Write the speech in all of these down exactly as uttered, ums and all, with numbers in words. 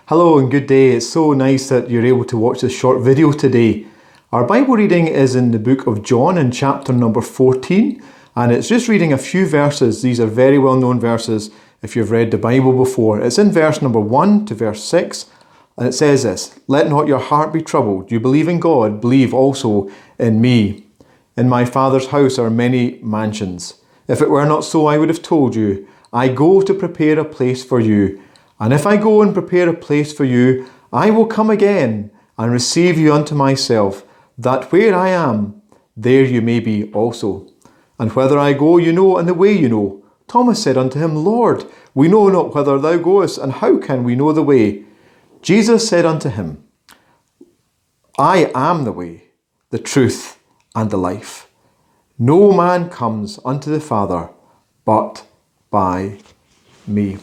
Hello and good day. It's so nice that you're able to watch this short video today. Our Bible reading is in the book of John in chapter number fourteen, and it's just reading a few verses. These are very well known verses if you've read the Bible before. It's in verse number one to verse six, and it says this: "Let not your heart be troubled. You believe in God, believe also in me. In my Father's house are many mansions. If it were not so, I would have told you. I go to prepare a place for you. And if I go and prepare a place for you, I will come again and receive you unto myself, that where I am, there you may be also. And whither I go, you know, and the way you know." Thomas said unto him, "Lord, we know not whither thou goest, and how can we know the way?" Jesus said unto him, "I am the way, the truth, and the life. No man comes unto the Father but by me."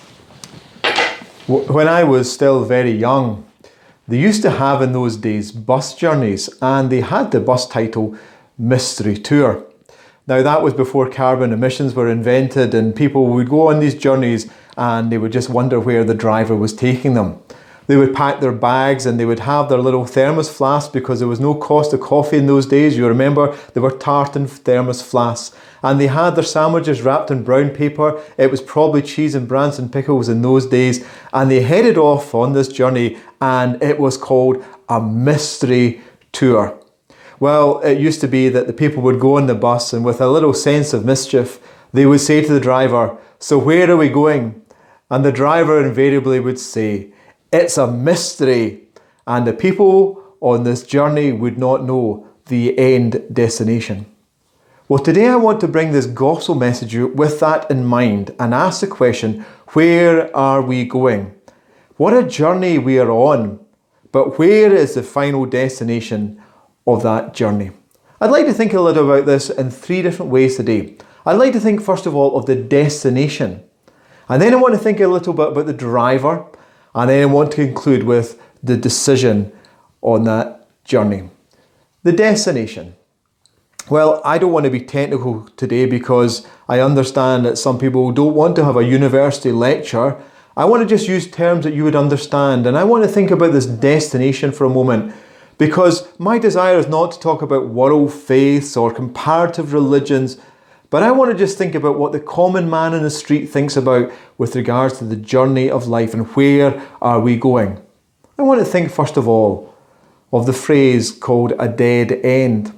When I was still very young, they used to have in those days bus journeys, and they had the bus title Mystery Tour. Now that was before carbon emissions were invented, and people would go on these journeys and they would just wonder where the driver was taking them. They would pack their bags and they would have their little thermos flasks because there was no cost of coffee in those days. You remember, they were tartan thermos flasks, and they had their sandwiches wrapped in brown paper. It was probably cheese and Branston pickles in those days, and they headed off on this journey, and it was called a mystery tour. Well, it used to be that the people would go on the bus, and with a little sense of mischief, they would say to the driver, "So where are we going?" And the driver invariably would say, "It's a mystery," and the people on this journey would not know the end destination. Well, today I want to bring this gospel message with that in mind and ask the question, where are we going? What a journey we are on, but where is the final destination of that journey? I'd like to think a little about this in three different ways today. I'd like to think first of all of the destination, and then I want to think a little bit about the driver, and then I want to conclude with the decision on that journey. The destination. Well, I don't want to be technical today because I understand that some people don't want to have a university lecture. I want to just use terms that you would understand, and I want to think about this destination for a moment, because my desire is not to talk about world faiths or comparative religions, but I want to just think about what the common man in the street thinks about with regards to the journey of life and where are we going. I want to think first of all of the phrase called a dead end.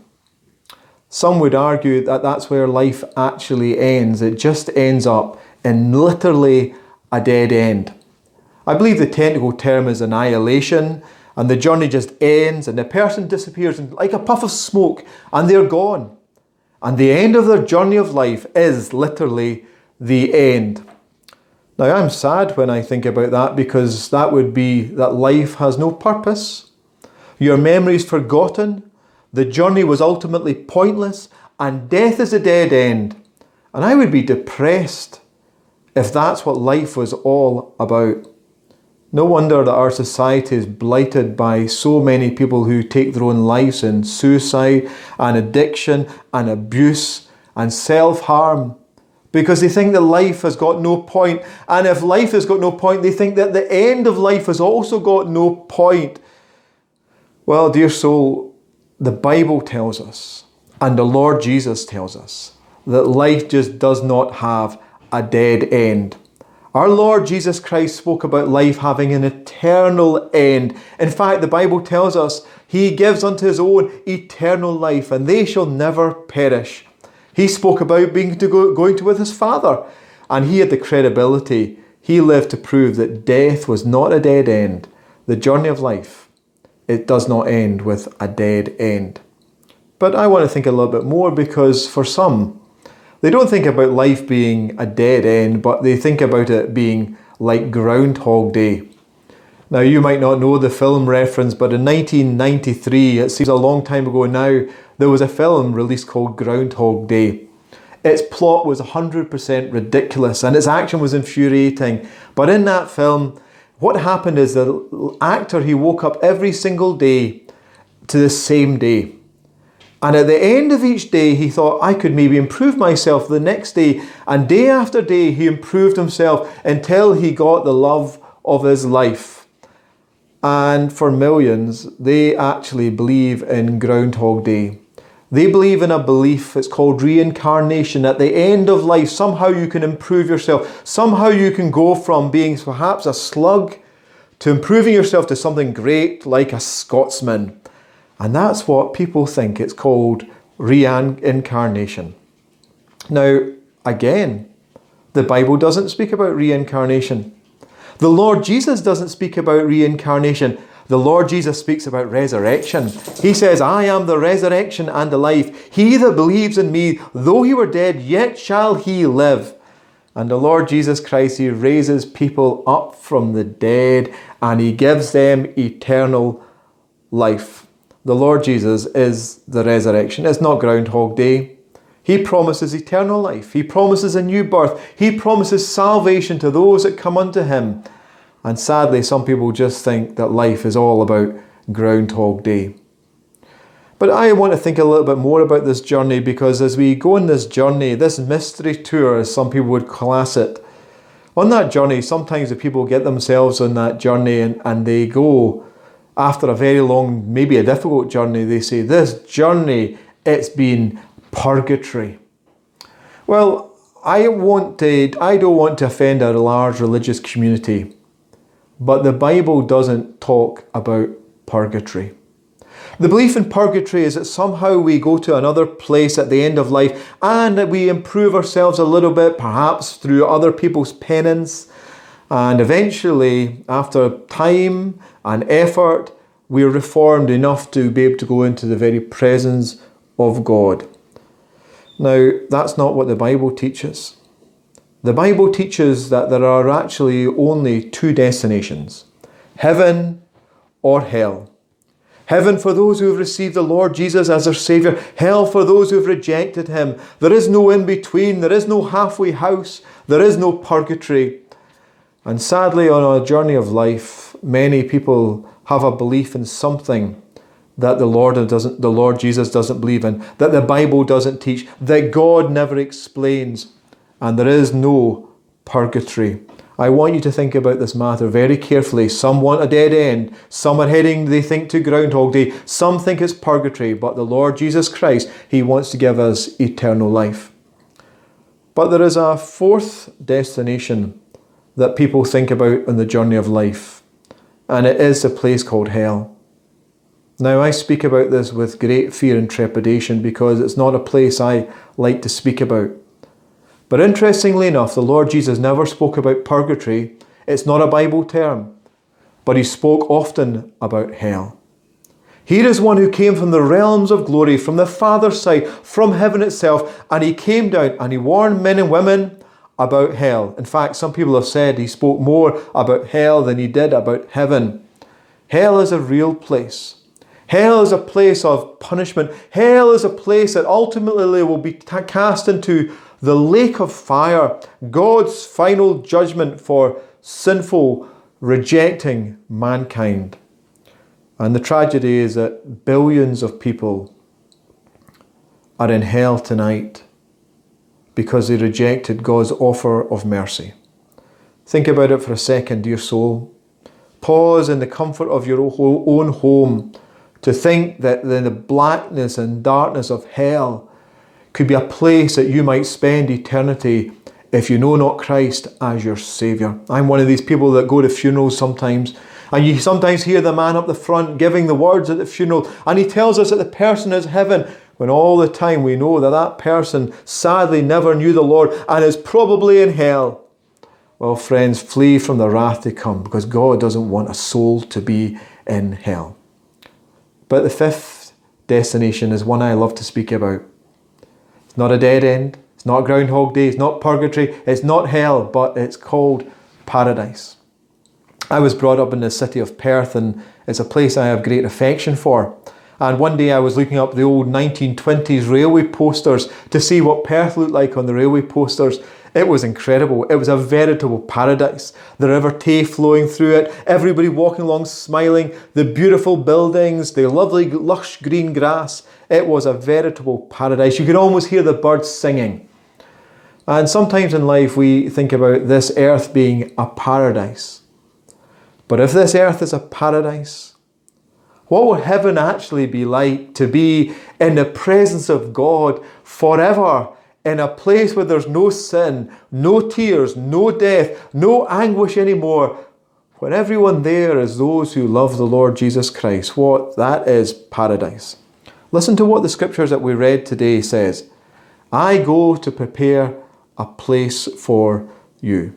Some would argue that that's where life actually ends. It just ends up in literally a dead end. I believe the technical term is annihilation, and the journey just ends and the person disappears like a puff of smoke and they're gone. And the end of their journey of life is literally the end. Now I'm sad when I think about that, because that would be that life has no purpose. Your memory is forgotten. The journey was ultimately pointless, and death is a dead end. And I would be depressed if that's what life was all about. No wonder that our society is blighted by so many people who take their own lives in suicide and addiction and abuse and self-harm, because they think that life has got no point. And if life has got no point, they think that the end of life has also got no point. Well, dear soul, the Bible tells us, and the Lord Jesus tells us, that life just does not have a dead end. Our Lord Jesus Christ spoke about life having an eternal end. In fact, the Bible tells us He gives unto His own eternal life, and they shall never perish. He spoke about being to go, going to with His Father, and He had the credibility. He lived to prove that death was not a dead end. The journey of life, it does not end with a dead end. But I want to think a little bit more, because for some, they don't think about life being a dead end, but they think about it being like Groundhog Day. Now, you might not know the film reference, but in nineteen ninety-three, it seems a long time ago now, there was a film released called Groundhog Day. Its plot was one hundred percent ridiculous and its action was infuriating. But in that film, what happened is the actor, he woke up every single day to the same day. And at the end of each day, he thought, I could maybe improve myself the next day. And day after day, he improved himself until he got the love of his life. And for millions, they actually believe in Groundhog Day. They believe in a belief, it's called reincarnation. At the end of life, somehow you can improve yourself. Somehow you can go from being perhaps a slug to improving yourself to something great like a Scotsman. And that's what people think. It's called reincarnation. Now, again, the Bible doesn't speak about reincarnation. The Lord Jesus doesn't speak about reincarnation. The Lord Jesus speaks about resurrection. He says, I am the resurrection and the life. He that believes in me, though he were dead, yet shall he live. And the Lord Jesus Christ, he raises people up from the dead and he gives them eternal life. The Lord Jesus is the resurrection. It's not Groundhog Day. He promises eternal life. He promises a new birth. He promises salvation to those that come unto him. And sadly, some people just think that life is all about Groundhog Day. But I want to think a little bit more about this journey, because as we go on this journey, this mystery tour, as some people would class it, on that journey, sometimes the people get themselves on that journey and, and they go, after a very long, maybe a difficult journey, they say, this journey, it's been purgatory. Well, I want to, I don't want to offend a large religious community, but the Bible doesn't talk about purgatory. The belief in purgatory is that somehow we go to another place at the end of life and that we improve ourselves a little bit, perhaps through other people's penance, and eventually, after time and effort, we are reformed enough to be able to go into the very presence of God. Now, that's not what the Bible teaches. The Bible teaches that there are actually only two destinations, heaven or hell. Heaven for those who have received the Lord Jesus as their Saviour. Hell for those who have rejected him. There is no in-between. There is no halfway house. There is no purgatory. And sadly, on a journey of life, many people have a belief in something that the Lord doesn't, the Lord Jesus doesn't believe in, that the Bible doesn't teach, that God never explains. And there is no purgatory. I want you to think about this matter very carefully. Some want a dead end. Some are heading, they think, to Groundhog Day. Some think it's purgatory. But the Lord Jesus Christ, he wants to give us eternal life. But there is a fourth destination that people think about on the journey of life. And it is a place called hell. Now, I speak about this with great fear and trepidation because it's not a place I like to speak about. But interestingly enough, the Lord Jesus never spoke about purgatory. It's not a Bible term, but he spoke often about hell. Here is one who came from the realms of glory, from the Father's side, from heaven itself, and he came down and he warned men and women about hell. In fact, some people have said he spoke more about hell than he did about heaven. Hell is a real place. Hell is a place of punishment. Hell is a place that ultimately will be cast into the lake of fire, God's final judgment for sinful, rejecting mankind. And the tragedy is that billions of people are in hell tonight because they rejected God's offer of mercy. Think about it for a second, dear soul. Pause in the comfort of your own home to think that in the blackness and darkness of hell could be a place that you might spend eternity if you know not Christ as your Saviour. I'm one of these people that go to funerals sometimes, and you sometimes hear the man up the front giving the words at the funeral, and he tells us that the person is heaven, when all the time we know that that person sadly never knew the Lord and is probably in hell. Well, friends, flee from the wrath to come, because God doesn't want a soul to be in hell. But the fifth destination is one I love to speak about. It's not a dead end, it's not Groundhog Day, it's not purgatory, it's not hell, but it's called paradise. I was brought up in the city of Perth, and it's a place I have great affection for. And one day I was looking up the old nineteen twenties railway posters to see what Perth looked like on the railway posters. It was incredible. It was a veritable paradise. The River Tay flowing through it, everybody walking along smiling, the beautiful buildings, the lovely lush green grass. It was a veritable paradise. You could almost hear the birds singing. And sometimes in life we think about this earth being a paradise. But if this earth is a paradise, what will heaven actually be like, to be in the presence of God forever, in a place where there's no sin, no tears, no death, no anguish anymore, where everyone there is those who love the Lord Jesus Christ? What that is paradise. Listen to what the scriptures that we read today says. I go to prepare a place for you.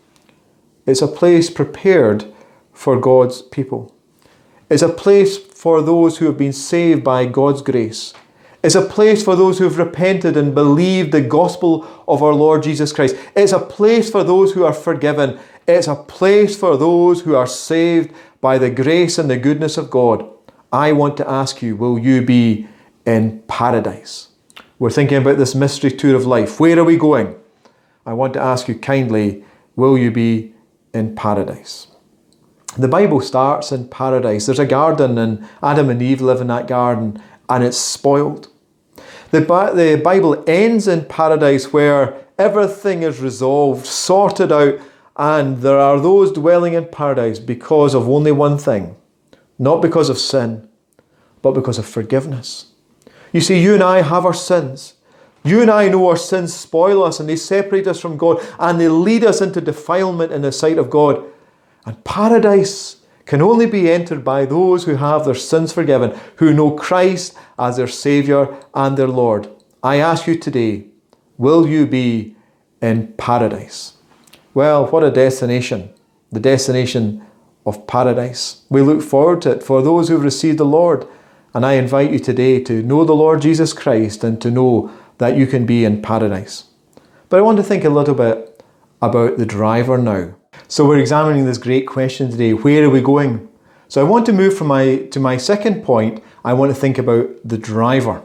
It's a place prepared for God's people. It's a place for those who have been saved by God's grace. It's a place for those who have repented and believed the gospel of our Lord Jesus Christ. It's a place for those who are forgiven. It's a place for those who are saved by the grace and the goodness of God. I want to ask you, will you be in paradise? We're thinking about this mystery tour of life. Where are we going? I want to ask you kindly, will you be in paradise? The Bible starts in paradise. There's a garden and Adam and Eve live in that garden and it's spoiled. The, the Bible ends in paradise where everything is resolved, sorted out, and there are those dwelling in paradise because of only one thing. Not because of sin, but because of forgiveness. You see, you and I have our sins. You and I know our sins spoil us and they separate us from God and they lead us into defilement in the sight of God. And paradise can only be entered by those who have their sins forgiven, who know Christ as their Saviour and their Lord. I ask you today, will you be in paradise? Well, what a destination. The destination of paradise. We look forward to it for those who've received the Lord. And I invite you today to know the Lord Jesus Christ and to know that you can be in paradise. But I want to think a little bit about the driver now. So we're examining this great question today. Where are we going? So I want to move from my to my second point. I want to think about the driver.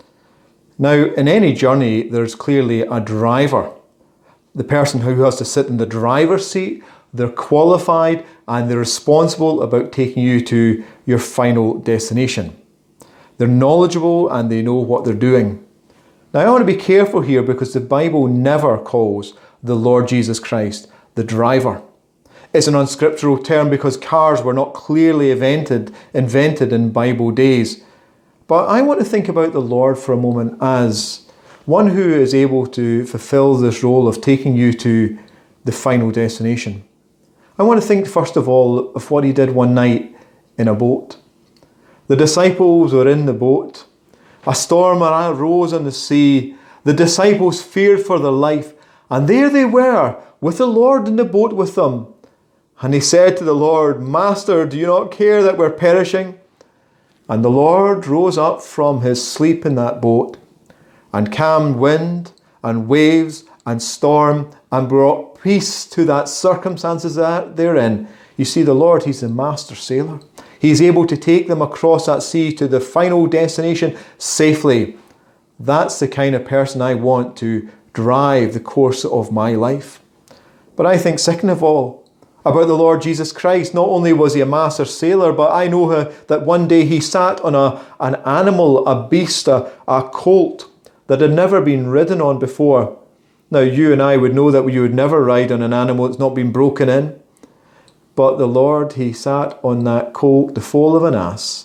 Now, in any journey, there's clearly a driver. The person who has to sit in the driver's seat, they're qualified and they're responsible about taking you to your final destination. They're knowledgeable and they know what they're doing. Now, I want to be careful here because the Bible never calls the Lord Jesus Christ the driver. It's an unscriptural term because cars were not clearly invented, invented in Bible days. But I want to think about the Lord for a moment as one who is able to fulfill this role of taking you to the final destination. I want to think first of all of what he did one night in a boat. The disciples were in the boat. A storm arose on the sea. The disciples feared for their life. And there they were, with the Lord in the boat with them. And he said to the Lord, Master, do you not care that we're perishing? And the Lord rose up from his sleep in that boat and calmed wind and waves and storm and brought peace to that circumstances that they're in. You see, the Lord, he's the master sailor. He's able to take them across that sea to the final destination safely. That's the kind of person I want to drive the course of my life. But I think, second of all, about the Lord Jesus Christ. Not only was he a master sailor, but I know that one day he sat on a, an animal, a beast, a, a colt that had never been ridden on before. Now, you and I would know that you would never ride on an animal that's not been broken in. But the Lord, he sat on that colt, the foal of an ass,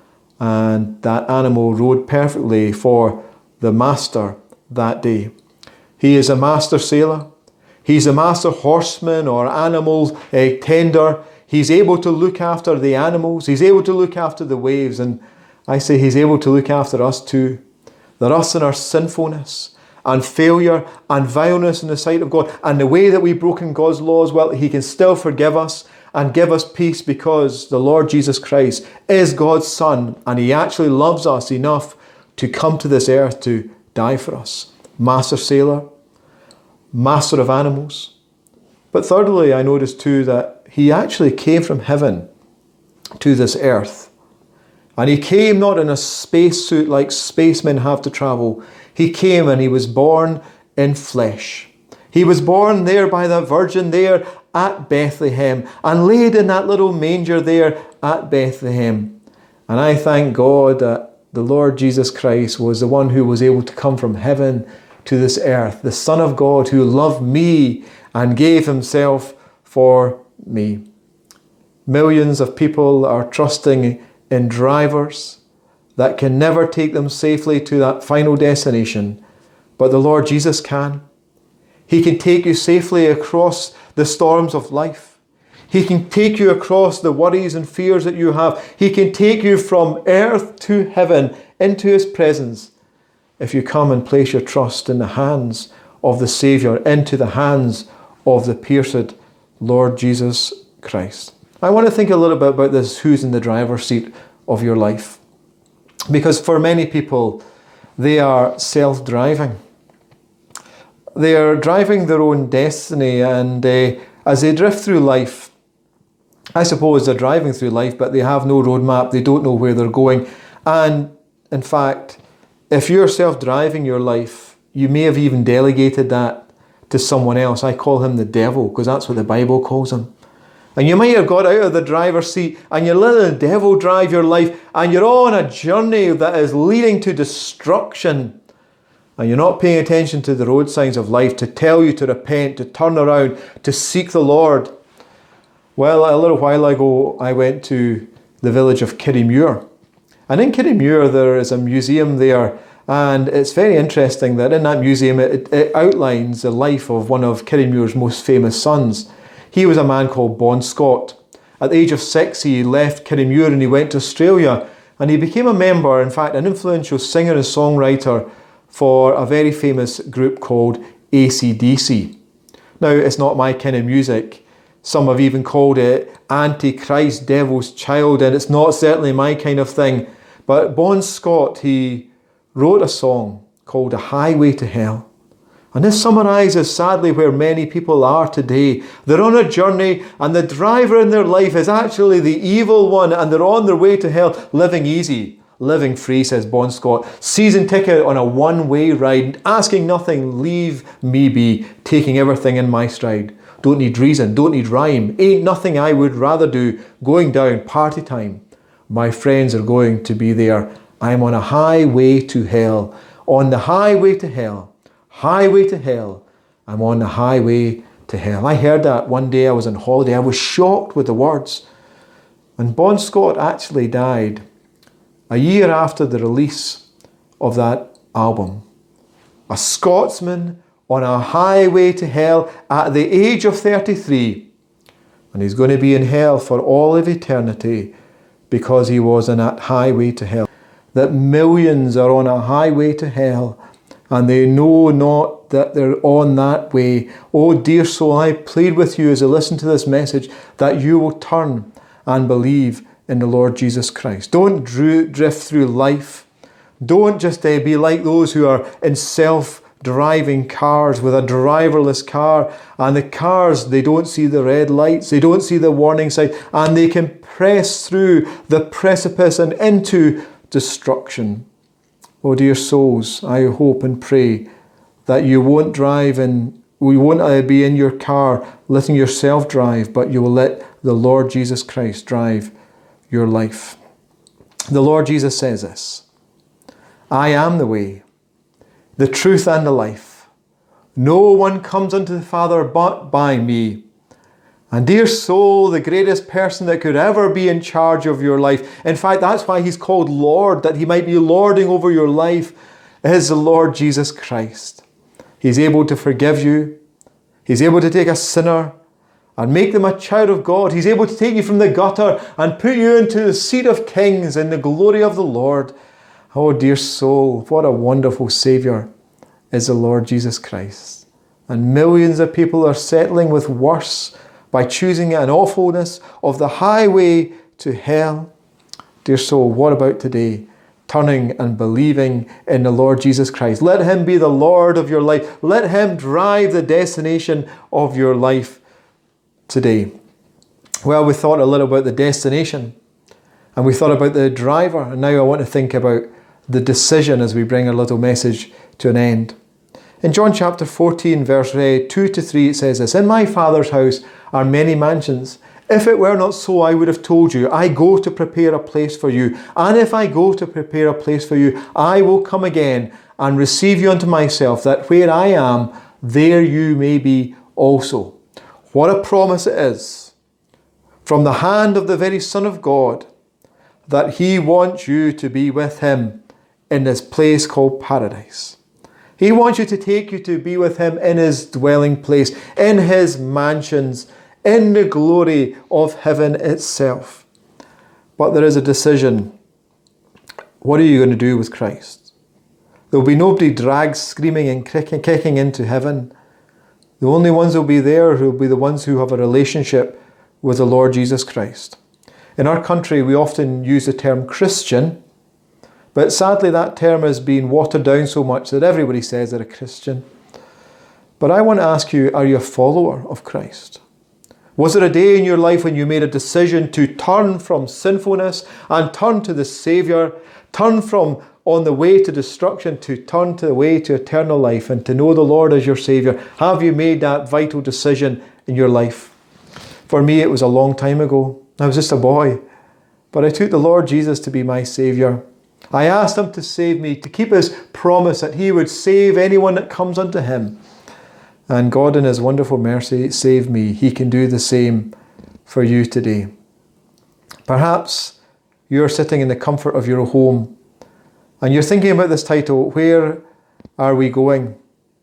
and that animal rode perfectly for the master that day. He is a master sailor. He's a master horseman or animal uh, tender. He's able to look after the animals. He's able to look after the waves. And I say he's able to look after us too. That us in our sinfulness and failure and vileness in the sight of God and the way that we've broken God's laws, well, he can still forgive us and give us peace because the Lord Jesus Christ is God's Son and he actually loves us enough to come to this earth to die for us. Master sailor, master of animals. But thirdly, I noticed too that he actually came from heaven to this earth. And he came not in a spacesuit like spacemen have to travel. He came and he was born in flesh. He was born there by the Virgin there at Bethlehem and laid in that little manger there at Bethlehem. And I thank God that the Lord Jesus Christ was the one who was able to come from heaven to this earth, the Son of God who loved me and gave himself for me. Millions of people are trusting in drivers that can never take them safely to that final destination, but the Lord Jesus can. He can take you safely across the storms of life. He can take you across the worries and fears that you have. He can take you from earth to heaven into His presence if you come and place your trust in the hands of the Saviour, into the hands of the pierced Lord Jesus Christ. I want to think a little bit about this, who's in the driver's seat of your life. Because for many people, they are self-driving. They are driving their own destiny, and uh, as they drift through life, I suppose they're driving through life, but they have no roadmap. They don't know where they're going. And in fact, if you're self-driving your life, you may have even delegated that to someone else. I call him the devil, because that's what the Bible calls him. And you might have got out of the driver's seat and you're letting the devil drive your life, and you're on a journey that is leading to destruction. And you're not paying attention to the road signs of life to tell you to repent, to turn around, to seek the Lord. Well, a little while ago, I went to the village of Kirriemuir. And in Kirriemuir, there is a museum there. And it's very interesting that in that museum, it, it outlines the life of one of Kirriemuir's most famous sons. He was a man called Bon Scott. At the age of six, he left Kirriemuir and he went to Australia. And he became a member, in fact, an influential singer and songwriter for a very famous group called A C D C. Now, it's not my kind of music. Some have even called it Antichrist, Devil's Child, and it's not certainly my kind of thing. But Bon Scott, he wrote a song called A Highway to Hell. And this summarises sadly where many people are today. They're on a journey, and the driver in their life is actually the evil one, and they're on their way to hell, living easy, living free, says Bon Scott. Season ticket on a one-way ride, asking nothing, leave me be, taking everything in my stride. Don't need reason, don't need rhyme, ain't nothing I would rather do, going down, party time. My friends are going to be there. I'm on a highway to hell, on the highway to hell. Highway to hell. I'm on the highway to hell. I heard that one day I was on holiday. I was shocked with the words. And Bon Scott actually died a year after the release of that album. A Scotsman on a highway to hell at the age of thirty-three. And he's going to be in hell for all of eternity because he was on that highway to hell. That millions are on a highway to hell, and they know not that they're on that way. Oh, dear soul, I plead with you as I listen to this message that you will turn and believe in the Lord Jesus Christ. Don't drift through life. Don't just uh, be like those who are in self-driving cars with a driverless car, and the cars, they don't see the red lights, they don't see the warning sign, and they can press through the precipice and into destruction. Oh, dear souls, I hope and pray that you won't drive and you won't uh, be in your car letting yourself drive, but you will let the Lord Jesus Christ drive your life. The Lord Jesus says this: I am the way, the truth and the life. No one comes unto the Father but by me. And dear soul, the greatest person that could ever be in charge of your life, in fact, that's why he's called Lord, that he might be lording over your life, is the Lord Jesus Christ. He's able to forgive you. He's able to take a sinner and make them a child of God. He's able to take you from the gutter and put you into the seat of kings in the glory of the Lord. Oh, dear soul, what a wonderful Saviour is the Lord Jesus Christ. And millions of people are settling with worse by choosing an awfulness of the highway to hell. Dear soul, what about today? Turning and believing in the Lord Jesus Christ. Let him be the Lord of your life. Let him drive the destination of your life today. Well, we thought a little about the destination, and we thought about the driver, and now I want to think about the decision as we bring our little message to an end. In John chapter fourteen, verse two to three, it says this: In my Father's house are many mansions. If it were not so, I would have told you, I go to prepare a place for you. And if I go to prepare a place for you, I will come again and receive you unto myself, that where I am, there you may be also. What a promise it is. from the hand of the very Son of God that he wants you to be with him in this place called paradise. He wants you to take you to be with him in his dwelling place, in his mansions, in the glory of heaven itself. But there is a decision. What are you going to do with Christ? There will be nobody dragged, screaming and kicking into heaven. The only ones who will be there who will be the ones who have a relationship with the Lord Jesus Christ. In our country, we often use the term Christian, but sadly that term has been watered down so much that everybody says they're a Christian. But I want to ask you, are you a follower of Christ? Was there a day in your life when you made a decision to turn from sinfulness and turn to the Saviour, turn from on the way to destruction to turn to the way to eternal life and to know the Lord as your Saviour? Have you made that vital decision in your life? For me, it was a long time ago. I was just a boy, but I took the Lord Jesus to be my Saviour. I asked him to save me, to keep his promise that he would save anyone that comes unto him. And God in his wonderful mercy saved me. He can do the same for you today. Perhaps you're sitting in the comfort of your home and you're thinking about this title, Where Are We Going?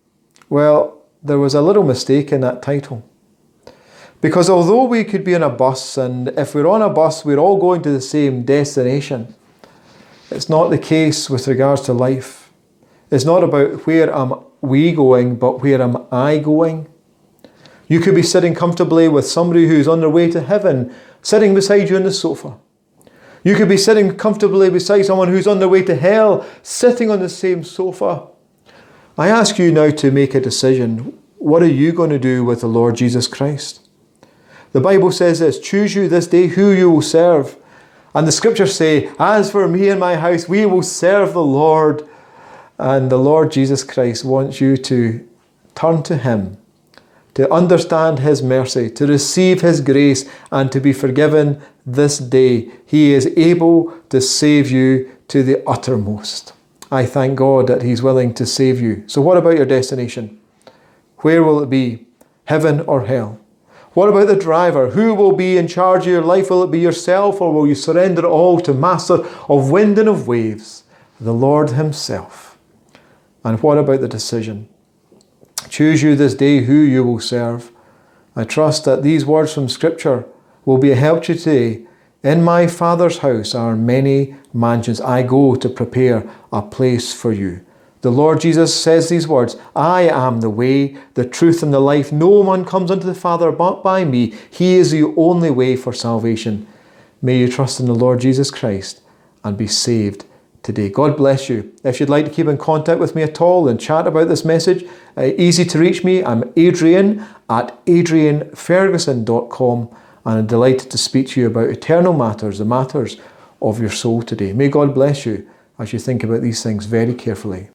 Well, there was a little mistake in that title. Because although we could be on a bus, and if we're on a bus, we're all going to the same destination, it's not the case with regards to life. It's not about where am we going, but where am I going? You could be sitting comfortably with somebody who's on their way to heaven, sitting beside you on the sofa. You could be sitting comfortably beside someone who's on their way to hell, sitting on the same sofa. I ask you now to make a decision. What are you going to do with the Lord Jesus Christ? The Bible says this, choose you this day who you will serve. And the scriptures say, as for me and my house, we will serve the Lord. And the Lord Jesus Christ wants you to turn to him, to understand his mercy, to receive his grace, and to be forgiven this day. He is able to save you to the uttermost. I thank God that he's willing to save you. So what about your destination? Where will it be? Heaven or hell? What about the driver? Who will be in charge of your life? Will it be yourself, or will you surrender it all to Master of wind and of waves, the Lord himself? And what about the decision? Choose you this day who you will serve. I trust that these words from Scripture will be a help to you today. In my Father's house are many mansions. I go to prepare a place for you. The Lord Jesus says these words, I am the way, the truth, and the life. No one comes unto the Father but by me. He is the only way for salvation. May you trust in the Lord Jesus Christ and be saved today. God bless you. If you'd like to keep in contact with me at all and chat about this message, uh, easy to reach me. I'm Adrian at adrian ferguson dot com, and I'm delighted to speak to you about eternal matters, the matters of your soul today. May God bless you as you think about these things very carefully.